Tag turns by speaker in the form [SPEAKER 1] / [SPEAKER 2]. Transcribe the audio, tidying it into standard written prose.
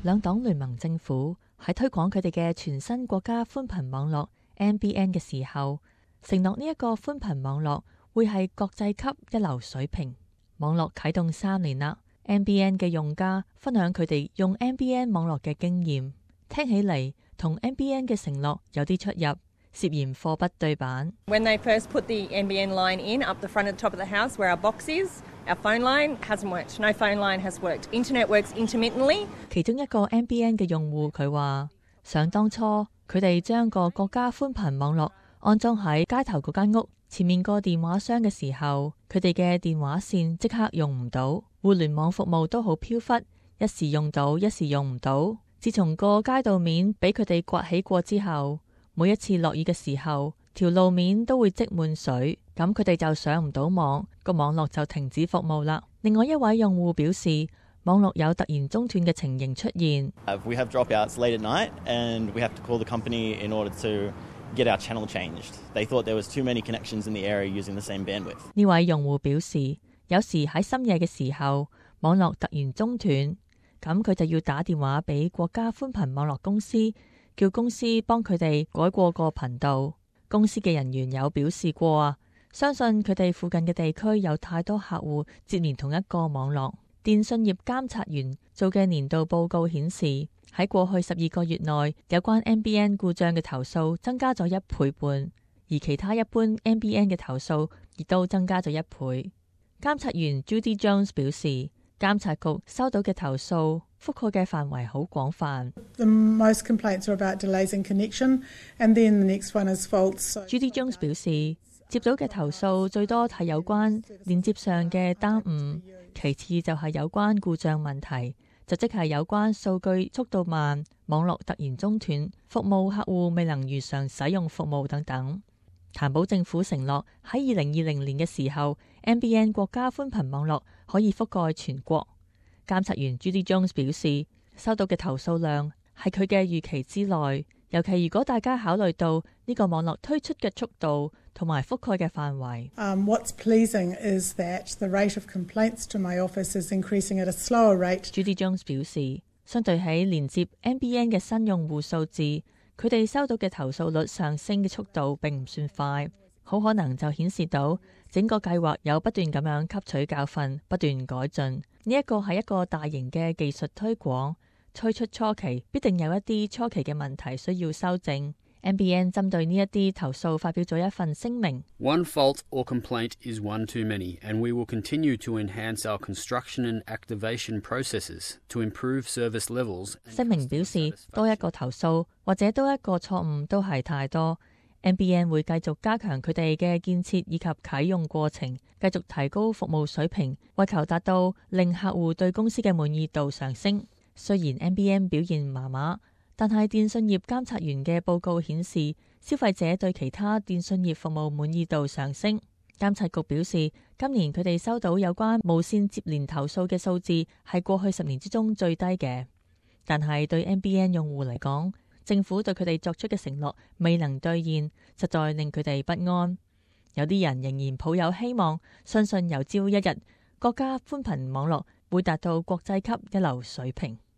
[SPEAKER 1] 兩黨聯盟政府喺推廣佢哋嘅全新國家寬頻網絡 NBN 嘅時候，承諾呢一個寬頻網絡會係國際級一流水平。網絡啟動3年啦，NBN 嘅用家分享佢哋用 NBN 網絡嘅經驗，聽起嚟同 NBN 嘅承諾有啲出入，涉嫌貨不對版。
[SPEAKER 2] When they first put the NBN line in up the front and top of the house where our box is, our phone line hasn't worked. No phone line has worked. Internet works intermittently.
[SPEAKER 1] 其中一個 NBN 嘅用戶佢話，想當初佢哋將個國家寬頻網絡安裝喺街頭嗰間屋前面個電話箱嘅時候，佢哋嘅電話線即刻用唔到，互聯網服務都好飄忽，一時用到，一時用唔到。自從個街道面俾佢哋刮起過之後，每一次落雨嘅時候，條路面都會積滿水，咁佢哋就上唔到網，個網絡就停止服務啦。另外一位用戶表示，網絡有突然中斷嘅情形出現。
[SPEAKER 3] We have dropouts late at night and we have to call the company in order to get our channel changed. They thought there was too many connections in the area using the same bandwidth.
[SPEAKER 1] 呢位用戶表示，有時喺深夜嘅時候，網絡突然中斷，咁佢就要打電話俾國家寬頻網絡公司，叫公司幫佢哋改過個頻道。公司嘅人員有表示過啊，相信佢哋附近嘅地區有太多客戶接連同一個網絡。電信業監察員做嘅年度報告顯示，喺過去12個月內，有關 NBN 故障嘅投訴增加咗1倍半，而其他一般 NBN 嘅投訴亦都增加咗1倍。監察員 Judy Jones 表示，監察局收到嘅投訴覆蓋嘅範圍好廣泛。
[SPEAKER 4] The most complaints are about delays in connection, and then the next one is faults.
[SPEAKER 1] Judy Jones 表示，接到嘅投訴最多係有關連接上嘅耽誤，其次就係有關故障問題，就即係有關數據速度慢、網絡突然中斷、服務客戶未能如常使用服務等等。譚寶政府承諾喺2020年嘅時候 ，NBN 國家寬頻網絡可以覆蓋全國。監察員 Judy Jones 表示，收到嘅投訴量係佢嘅預期之內，尤其如果大家考慮到呢個網絡推出嘅速度同埋覆蓋嘅範圍。
[SPEAKER 4] What's pleasing is that the rate of complaints to my office is increasing at a slower rate.
[SPEAKER 1] Judy Jones 表示，相對喺連接 NBN 嘅新用戶數字，佢哋收到嘅投訴率上升嘅速度並唔算快，好可能就顯示到整個計劃有不斷咁樣吸取教訓，不斷改進。呢一個係一個大型嘅技術推廣，推出初期必定有一啲初期嘅問題需要修正。NBN 針對呢一啲投訴發表咗一份聲明。
[SPEAKER 5] One fault or complaint is one too many, and we will continue to enhance our construction and activation processes to improve service levels.
[SPEAKER 1] 聲明表示，多一個投訴或者多一個錯誤都係太多。NBN 會繼續加強佢哋嘅建設以及啟用過程，繼續提高服務水平，為求達到令客戶對公司嘅滿意度上升。雖然 NBN 表現麻麻，但係電信業監察員嘅報告顯示，消費者對其他電信業服務滿意度上升。監察局表示，今年佢哋收到有關無線接連投訴嘅數字係過去10年之中最低嘅。但係對 NBN 用戶嚟講，政府對佢哋作出嘅承諾未能兌現，實在令佢哋不安。有啲人仍然抱有希望，相信有朝一日國家寬頻網絡會達到國際級一流水平。